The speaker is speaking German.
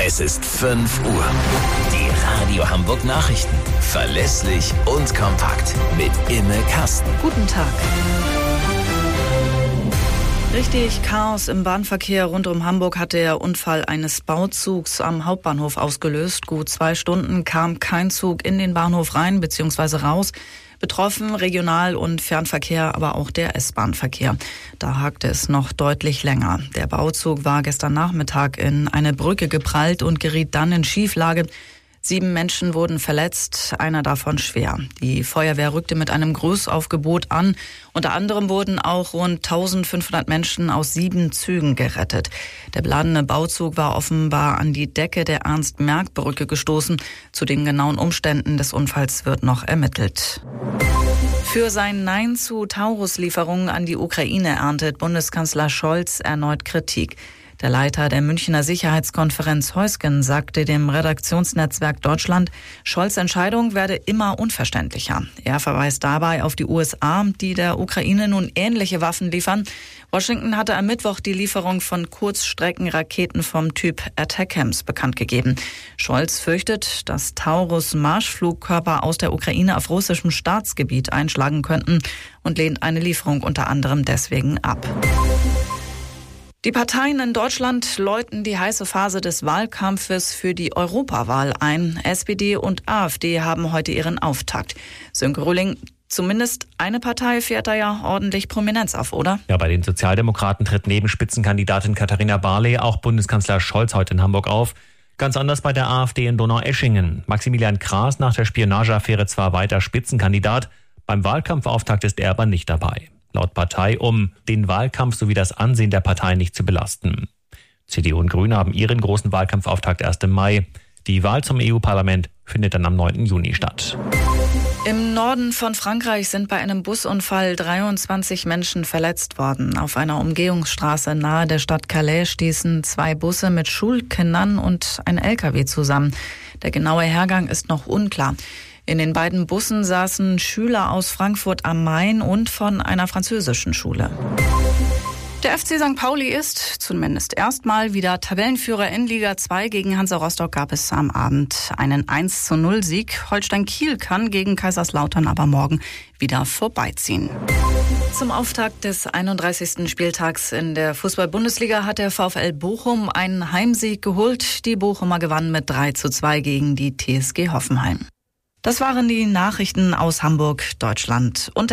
Es ist 5 Uhr. Die Radio Hamburg Nachrichten. Verlässlich und kompakt. Mit Imme Kasten. Guten Tag. Richtig Chaos im Bahnverkehr rund um Hamburg hat der Unfall eines Bauzugs am Hauptbahnhof ausgelöst. Gut 2 Stunden kam kein Zug in den Bahnhof rein bzw. raus. Betroffen Regional- und Fernverkehr, aber auch der S-Bahn-Verkehr. Da hakte es noch deutlich länger. Der Bauzug war gestern Nachmittag in eine Brücke geprallt und geriet dann in Schieflage. 7 Menschen wurden verletzt, einer davon schwer. Die Feuerwehr rückte mit einem Großaufgebot an. Unter anderem wurden auch rund 1500 Menschen aus 7 Zügen gerettet. Der beladene Bauzug war offenbar an die Decke der Ernst-Merck-Brücke gestoßen. Zu den genauen Umständen des Unfalls wird noch ermittelt. Für sein Nein zu Taurus-Lieferungen an die Ukraine erntet Bundeskanzler Scholz erneut Kritik. Der Leiter der Münchner Sicherheitskonferenz Heusgen sagte dem Redaktionsnetzwerk Deutschland, Scholz' Entscheidung werde immer unverständlicher. Er verweist dabei auf die USA, die der Ukraine nun ähnliche Waffen liefern. Washington hatte am Mittwoch die Lieferung von Kurzstreckenraketen vom Typ ATACMS bekannt gegeben. Scholz fürchtet, dass Taurus-Marschflugkörper aus der Ukraine auf russischem Staatsgebiet einschlagen könnten und lehnt eine Lieferung unter anderem deswegen ab. Die Parteien in Deutschland läuten die heiße Phase des Wahlkampfes für die Europawahl ein. SPD und AfD haben heute ihren Auftakt. Sönke Röhling, zumindest eine Partei fährt da ja ordentlich Prominenz auf, oder? Ja, bei den Sozialdemokraten tritt neben Spitzenkandidatin Katharina Barley auch Bundeskanzler Scholz heute in Hamburg auf. Ganz anders bei der AfD in Donaueschingen. Maximilian Kraas nach der Spionageaffäre zwar weiter Spitzenkandidat, beim Wahlkampfauftakt ist er aber nicht dabei. Laut Partei, um den Wahlkampf sowie das Ansehen der Partei nicht zu belasten. CDU und Grüne haben ihren großen Wahlkampfauftakt erst im Mai. Die Wahl zum EU-Parlament findet dann am 9. Juni statt. Im Norden von Frankreich sind bei einem Busunfall 23 Menschen verletzt worden. Auf einer Umgehungsstraße nahe der Stadt Calais stießen 2 Busse mit Schulkindern und ein LKW zusammen. Der genaue Hergang ist noch unklar. In den beiden Bussen saßen Schüler aus Frankfurt am Main und von einer französischen Schule. Der FC St. Pauli ist, zumindest erstmal, wieder Tabellenführer in Liga 2. Gegen Hansa Rostock gab es am Abend einen 1:0-Sieg. Holstein Kiel kann gegen Kaiserslautern aber morgen wieder vorbeiziehen. Zum Auftakt des 31. Spieltags in der Fußball-Bundesliga hat der VfL Bochum einen Heimsieg geholt. Die Bochumer gewannen mit 3:2 gegen die TSG Hoffenheim. Das waren die Nachrichten aus Hamburg, Deutschland und